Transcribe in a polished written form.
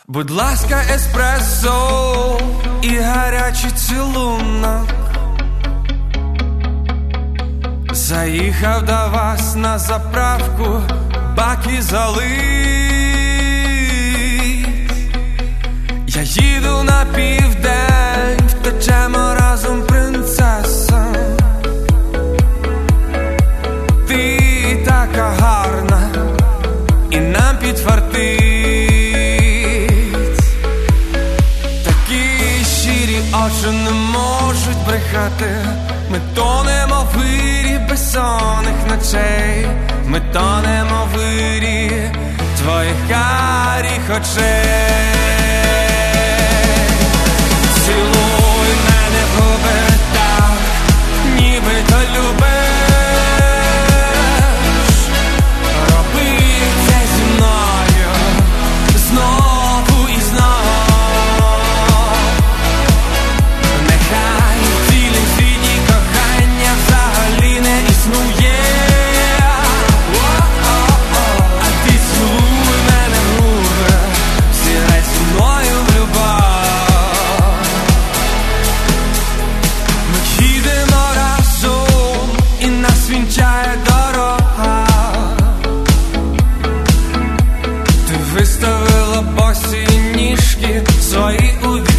Будь ласка, еспресо і гарячий цілунок. Заїхав до вас на заправку, баки залить. Я їду на південь, втечемо разом, принцеса. Ти така гарна, і нам підфартить. Такі щирі очі не можуть брехати. Ми тонемо в вирі безсонних ночей. Ми тонемо в вирі твоїх карих очей. Цілуй мене в губи так, нібито любиш. Роби це зі мною знову і знову. Нехай в цілім світі кохання взагалі не існує. А ти цілуй мене в губи, зіграй зі мною в любов. Ми їдемо разом, і нас вінчає дорога. Ти виставила босі ніжки свої у